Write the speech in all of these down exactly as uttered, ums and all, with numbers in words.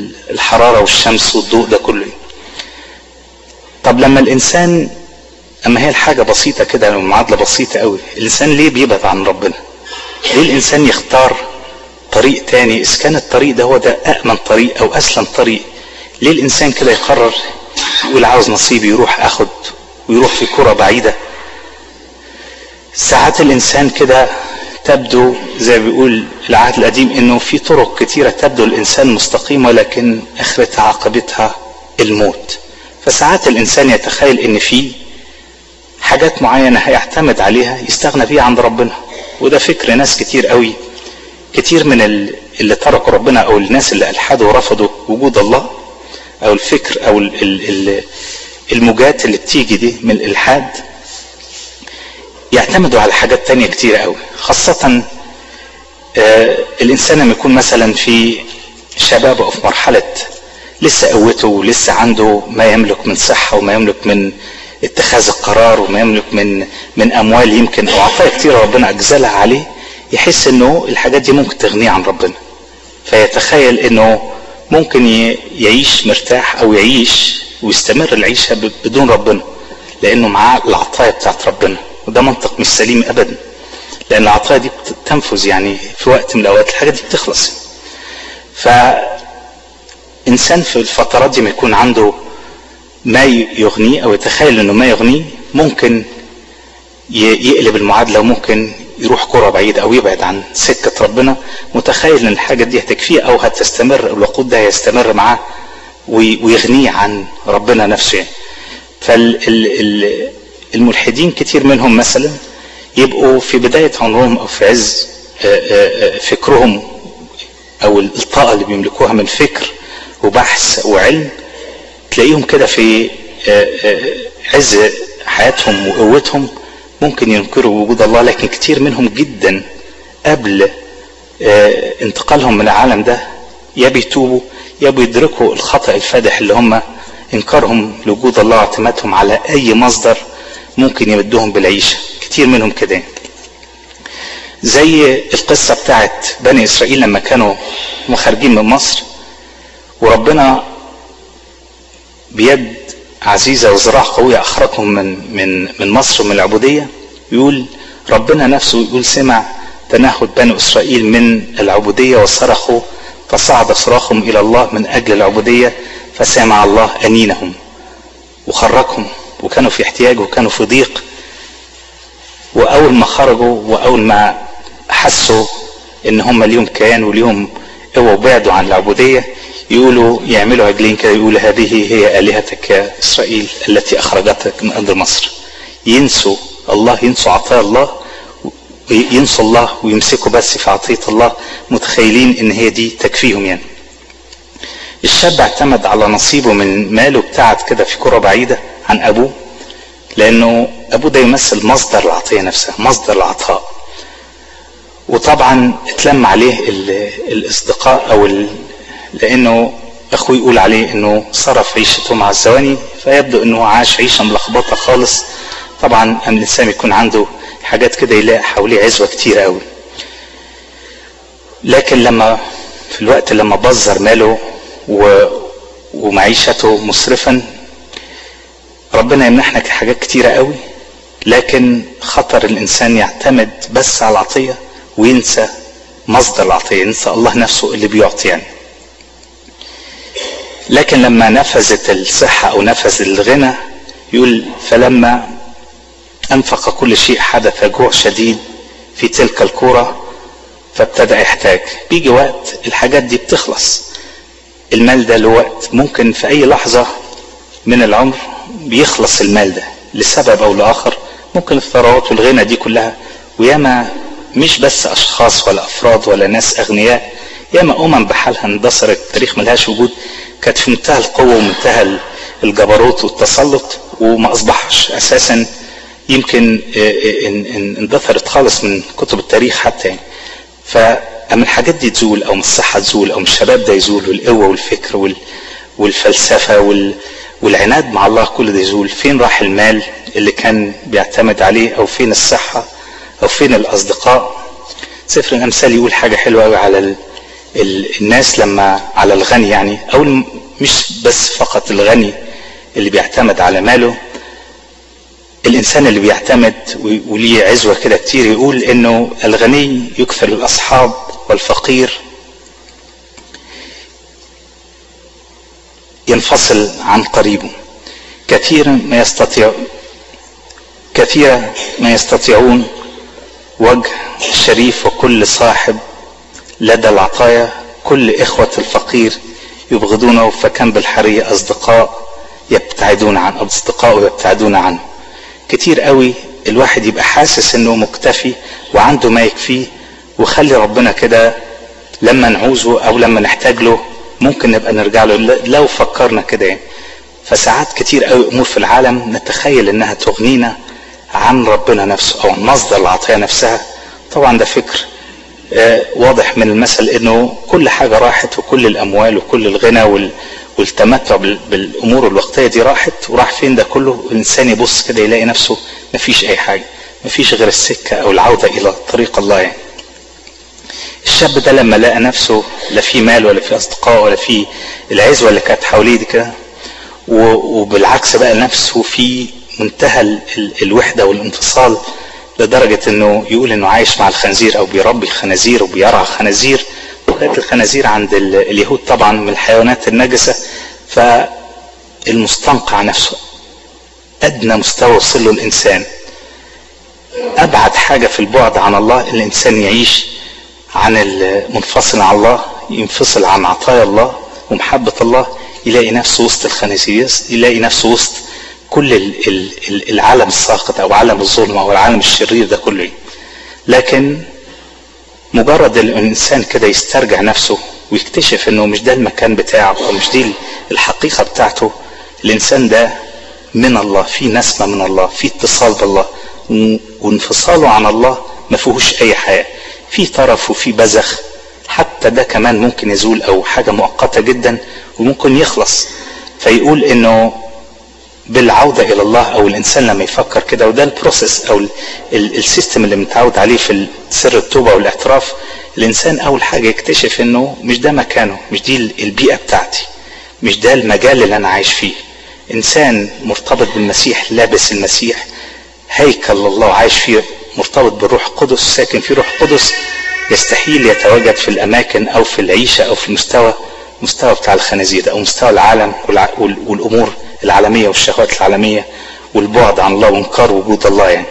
الحرارة والشمس والضوء ده كله. طب لما الانسان، اما هي الحاجة بسيطة كده، معادلة بسيطة قوي، الانسان ليه بيبعد عن ربنا؟ ليه الانسان يختار طريق تاني اذا كان الطريق ده هو ده أأمن طريق او اسلم طريق؟ ليه الانسان كده يقرر يقول عاوز نصيبي يروح اخد ويروح في كرة بعيدة؟ ساعات الانسان كده تبدو زي ما بيقول العهد القديم انه في طرق كتيرة تبدو الانسان مستقيمة ولكن اخرتها عاقبتها الموت. فساعات الانسان يتخيل ان في حاجات معينة هيعتمد عليها يستغنى بيها عند ربنا، وده فكر ناس كتير قوي، كتير من اللي تركوا ربنا او الناس اللي الحدوا ورفضوا وجود الله، او الفكر او الموجات اللي بتيجي دي من الالحاد، يعتمدوا على حاجات تانية كتير قوي. خاصة آه الانسان لما يكون مثلا في شبابه او في مرحلة لسه قوته ولسه عنده ما يملك من صحة وما يملك من اتخاذ القرار وما يملك من من اموال يمكن او عطايا كتير ربنا اجزلها عليه، يحس انه الحاجات دي ممكن تغنيه عن ربنا، فيتخيل انه ممكن يعيش مرتاح او يعيش ويستمر العيشة بدون ربنا لانه معاه العطايا بتاعت ربنا. وده منطق مش سليم ابدا، لان العطايا دي بتنفذ يعني في وقت من الاوقات الحاجات دي بتخلص. فانسان في الفترات دي ما يكون عنده ما يغنيه او يتخيل انه ما يغنيه، ممكن يقلب المعادلة وممكن يروح كرة بعيدة او يبعد عن سكة ربنا، متخيل ان الحاجة دي هتكفيه او هتستمر، الوقود ده هيستمر معاه ويغنيه عن ربنا نفسه. فالملحدين كتير منهم مثلا يبقوا في بداية عمرهم او في عز فكرهم او الطاقة اللي بيملكوها من فكر وبحث وعلم، تلاقيهم كده في عز حياتهم وقوتهم ممكن ينكروا وجود الله، لكن كتير منهم جدا قبل انتقالهم من العالم ده يا بيتوبوا يا بيدركوا الخطأ الفادح اللي هم انكارهم لوجود الله واعتمادهم على اي مصدر ممكن يمدهم بالعيشة. كتير منهم كده، زي القصة بتاعت بني اسرائيل لما كانوا مخارجين من مصر وربنا بيد عزيزة وزراعة قوية اخرجهم من من من مصر ومن العبودية. يقول ربنا نفسه يقول سمع تنهد بني اسرائيل من العبودية وصرخوا فصعد صراخهم الى الله من اجل العبودية فسمع الله انينهم وخرجهم، وكانوا في احتياج وكانوا في ضيق. واول ما خرجوا واول ما حسوا ان هم اليوم كيان واليوم قوة وبعدوا عن العبودية، يقولوا يعملوا عجلين كده، يقولوا هذه هي آلهتك يا إسرائيل التي أخرجتك من أرض مصر. ينسوا الله، ينسوا عطايا الله، ينسوا الله ويمسكوا بس في عطية الله، متخيلين ان هي دي تكفيهم. يعني الشاب اعتمد على نصيبه من ماله بتاعت كده في كرة بعيدة عن ابوه، لانه ابوه ده يمثل مصدر العطية نفسها، مصدر العطاء. وطبعا اتلم عليه الاصدقاء او ال... لانه اخوه يقول عليه انه صرف عيشته مع الزواني، فيبدو انه عاش عيشة ملخبطة خالص. طبعا ان الانسان يكون عنده حاجات كده يلاقي حواليه عزوة كتير قوي، لكن لما في الوقت لما بذر ماله و... ومعيشته مسرفا، ربنا يمنحنا حاجات كتيرة قوي، لكن خطر الانسان يعتمد بس على العطية وينسى مصدر العطية، ينسى الله نفسه اللي بيعطي. يعني لكن لما نفذت الصحة او نفذ الغنى، يقول فلما انفق كل شيء حدث جوع شديد في تلك الكرة فابتدأ يحتاج. بيجي وقت الحاجات دي بتخلص، المال ده له وقت، ممكن في اي لحظة من العمر بيخلص المال ده لسبب او لاخر. ممكن الثروات والغنى دي كلها، وياما مش بس اشخاص ولا افراد ولا ناس اغنياء، ياما امم بحالها اندثرت التاريخ ملهاش وجود، كانت في منتهى القوة ومنتهى الجبروت والتسلط وما اصبحش اساسا، يمكن اندثرت خالص من كتب التاريخ حتى. يعني فاما الحاجات دي تزول او من الصحة تزول او من الشباب ده يزول والقوة والفكر والفلسفة والعناد مع الله كل ده يزول، فين راح المال اللي كان بيعتمد عليه؟ او فين الصحة؟ او فين الاصدقاء؟ سفر الامثال يقول حاجة حلوة قوي على الناس لما على الغني يعني، او مش بس فقط الغني اللي بيعتمد على ماله، الانسان اللي بيعتمد وليه عزوة كده كتير يقول انه الغني يكثر الاصحاب والفقير ينفصل عن قريبه. كثير ما يستطيع كثير ما يستطيعون وجه الشريف وكل صاحب لدى العطايا، كل اخوة الفقير يبغضونه، فكم بالحرية اصدقاء يبتعدون عن اصدقاء يبتعدون عنه. كتير قوي الواحد يبقى حاسس انه مكتفي وعنده ما يكفيه، وخلي ربنا كده لما نعوزه او لما نحتاج له ممكن نبقى نرجع له لو فكرنا كده يعني. فساعات كتير قوي امور في العالم نتخيل انها تغنينا عن ربنا نفسه او عن مصدر العطية نفسها. طبعا ده فكر آه واضح من المثل انه كل حاجة راحت، وكل الاموال وكل الغنى والتمتع بالامور الوقتية دي راحت، وراح فين ده كله؟ الانسان يبص كده يلاقي نفسه مفيش اي حاجة، مفيش غير السكة او العودة الى طريق الله يعني. الشاب ده لما لقى نفسه لا في مال ولا في اصدقاء ولا في العزوة اللي كانت حواليه دي كده، وبالعكس بقى نفسه في منتهى الوحدة والانفصال، لدرجة انه يقول انه عايش مع الخنزير او بيربي خنازير وبيرعى خنازير. وكانت الخنازير عند اليهود طبعا من الحيوانات النجسة، فالمستنقع نفسه ادنى مستوى وصل له الانسان. ابعد حاجة في البعد عن الله الانسان يعيش عن المنفصل عن الله، ينفصل عن عطايا الله ومحبة الله، يلاقي نفسه وسط الخنازير، يلاقي نفسه وسط كل العالم الساقط او عالم الظلم او العالم الشرير ده كله. لكن مجرد الانسان كده يسترجع نفسه ويكتشف انه مش ده المكان بتاعه او مش دي الحقيقة بتاعته، الانسان ده من الله، في نسمة من الله، في اتصال بالله، وانفصاله عن الله ما فيهوش اي حياة، في طرف وفي بزخ. حتى ده كمان ممكن يزول او حاجة مؤقتة جدا وممكن يخلص. فيقول انه بالعودة الى الله او الانسان لما يفكر كده، وده البروسيس او السيستم اللي متعود عليه في سر التوبة والاعتراف، الانسان اول حاجة يكتشف انه مش ده مكانه، مش دي البيئة بتاعتي، مش ده المجال اللي انا عايش فيه. انسان مرتبط بالمسيح، لابس المسيح، هيكل الله عايش فيه، مرتبط بالروح القدس، ساكن فيه روح القدس، يستحيل يتواجد في الاماكن او في العيشة او في المستوى مستوى بتاع الخنازير او مستوى العالم والامور العالمية والشهوات العالمية والبعد عن الله وانكار وجود الله يعني.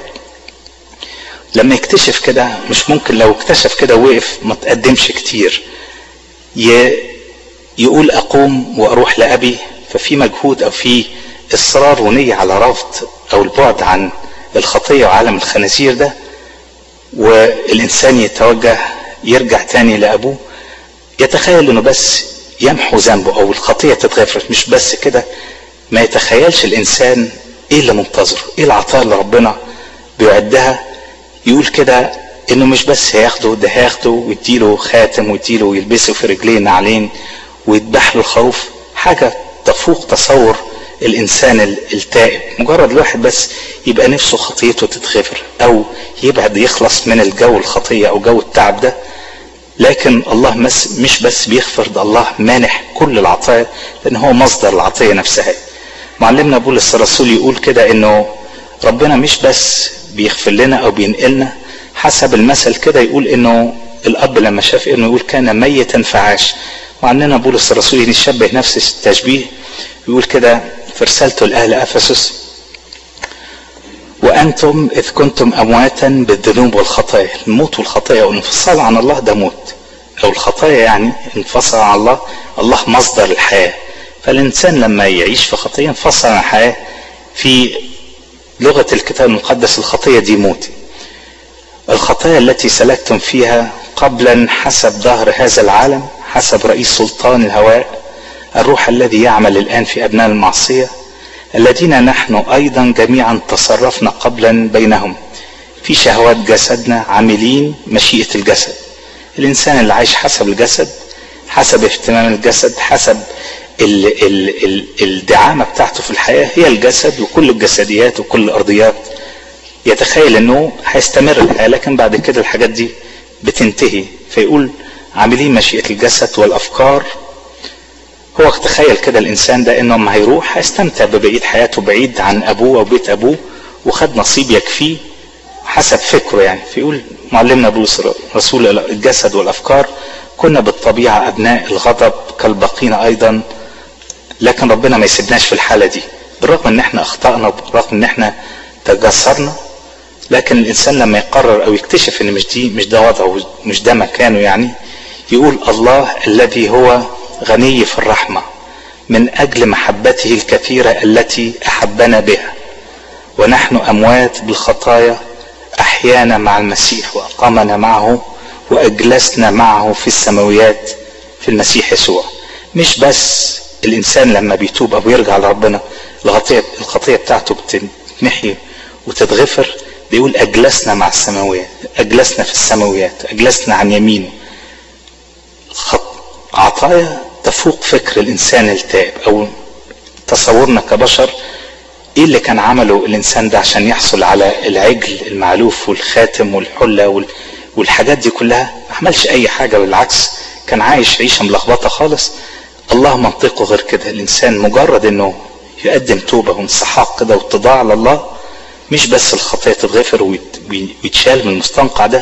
لما يكتشف كده، مش ممكن لو اكتشف كده وقف ما تقدمش كتير يقول اقوم واروح لابي، ففي مجهود او في اصرار ونية على رفض او البعد عن الخطية وعالم الخنازير ده، والانسان يتوجه يرجع تاني لابوه. يتخيل انه بس يمحو ذنبه او الخطية تتغفر، مش بس كده، ما يتخيلش الانسان ايه اللي منتظره، ايه العطاء اللي ربنا بيعدها. يقول كده انه مش بس هياخده، ده هياخده ويديله خاتم ويديله ويلبسه في رجليه نعلين ويذبح له الخروف، حاجة تفوق تصور الانسان التائب. مجرد الواحد بس يبقى نفسه خطيته تتغفر او يبعد يخلص من الجو الخطية او جو التعب ده. لكن الله مش بس بيغفر، ده الله مانح كل العطايا، لان هو مصدر العطية نفسها. معلمنا بولس الرسول يقول كده انه ربنا مش بس بيغفر لنا او بينقلنا، حسب المثل كده يقول انه الاب لما شاف انه يقول كان ميتا فعاش. معلمنا بولس الرسول يشبه نفس التشبيه، يقول كده في رسالته لأهل أفسس: وأنتم إذ كنتم أمواتا بالذنوب والخطايا. الموت والخطايا والانفصال عن الله ده موت، أو الخطايا يعني انفصل عن الله، الله مصدر الحياة. فالإنسان لما يعيش في خطية انفصل عن الحياة. في لغة الكتاب المقدس الخطية دي موت. الخطايا التي سلكتم فيها قبلا حسب ظهر هذا العالم، حسب رئيس سلطان الهواء، الروح الذي يعمل الآن في أبناء المعصية، الذين نحن أيضا جميعا تصرفنا قبلا بينهم في شهوات جسدنا، عاملين مشيئة الجسد. الإنسان اللي عايش حسب الجسد، حسب اهتمام الجسد، حسب ال ال ال الدعامة بتاعته في الحياة هي الجسد وكل الجسديات وكل الأرضيات. يتخيل أنه هيستمر الحياة، لكن بعد كده الحاجات دي بتنتهي. فيقول عاملين مشيئة الجسد والافكار. هو تخيل كده الانسان ده انه لما هيروح هيستمتع ببقية حياته بعيد عن ابوه او بيت ابوه وخد نصيب يكفيه حسب فكره يعني. فيقول معلمنا بولس رسول الجسد والافكار كنا بالطبيعة ابناء الغضب كالباقين ايضا، لكن ربنا ما يسيبناش في الحالة دي بالرغم ان احنا اخطأنا وبالرغم ان احنا تجسرنا. لكن الانسان لما يقرر او يكتشف ان مش دي مش ده وضعه مش ده مكانه يعني، يقول الله الذي هو غني في الرحمة من اجل محبته الكثيرة التي احبنا بها ونحن اموات بالخطايا احيانا مع المسيح واقامنا معه واجلسنا معه في السماويات في المسيح يسوع. مش بس الانسان لما بيتوب او يرجع لربنا الخطية الخطية بتاعته بتتمحي وتتغفر، بيقول اجلسنا مع السماويات، اجلسنا في السماويات، اجلسنا عن يمينه. عطايا تفوق فكر الانسان التائب او تصورنا كبشر. ايه اللي كان عمله الانسان ده عشان يحصل على العجل المعلوف والخاتم والحلة والحاجات دي كلها؟ ما عملش اي حاجة، بالعكس كان عايش عيشة ملخبطة خالص. الله منطقه غير كده. الانسان مجرد انه يقدم توبة وانسحاق كده واتضاع لله، مش بس الخطية تتغفر ويتشال من المستنقع ده،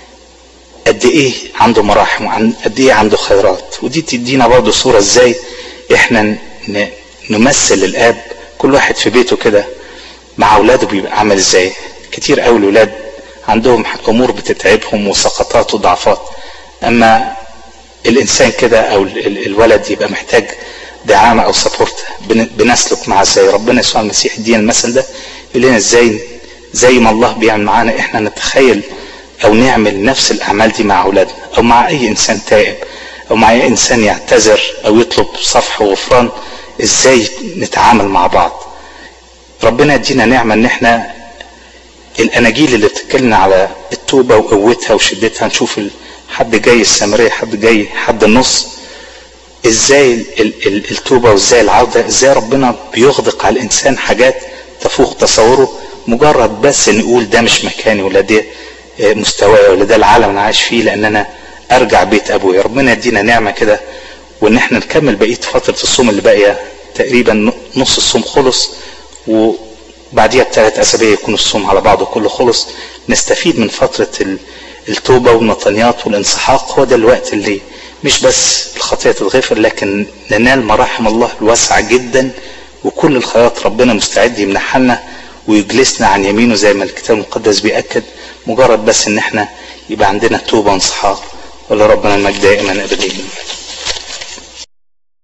قد ايه عنده مراحم وقد ايه عنده خيرات. ودي تدينا برضه صورة ازاي احنا نمثل الاب. كل واحد في بيته كده مع اولاده بيبقى عامل ازاي. كتير قوي الاولاد عندهم امور بتتعبهم وسقطات وضعفات، اما الانسان كده او الولد يبقى محتاج دعامة او سبورت بنسلك معاه ازاي. ربنا يسوع المسيح يدينا المثل ده، يقول لنا ازاي زي ما الله بيعمل معانا احنا نتخيل او نعمل نفس الاعمال دي مع اولادنا او مع اي انسان تائب او مع اي انسان يعتذر او يطلب صفح وغفران. ازاي نتعامل مع بعض. ربنا يدينا نعمة ان احنا الاناجيل اللي بتتكلم على التوبة وقوتها وشدتها، نشوف حد جاي السامرية، حد جاي حد النص، ازاي التوبة وازاي العودة، ازاي ربنا بيغدق على الانسان حاجات تفوق تصوره. مجرد بس نقول ده مش مكاني ولا ده مستواي ولا ده العالم انا عايش فيه، لان انا ارجع بيت ابويا. ربنا يدينا نعمة كده وان احنا نكمل بقية فترة الصوم اللي باقية تقريبا نص الصوم خلص، وبعديها بثلاث اسابيع يكون الصوم على بعضه كله خلص. نستفيد من فترة التوبة والنطنيات والانسحاق. هو ده الوقت اللي مش بس الخطيئة تتغفر، لكن ننال مراحم الله الواسعة جدا، وكل الخيرات ربنا مستعد يمنحها لنا ويجلسنا عن يمينه زي ما الكتاب المقدس بيأكد. مجرد بس ان احنا يبقى عندنا توبة وانسحاق. ولربنا المجد دائما ابدا.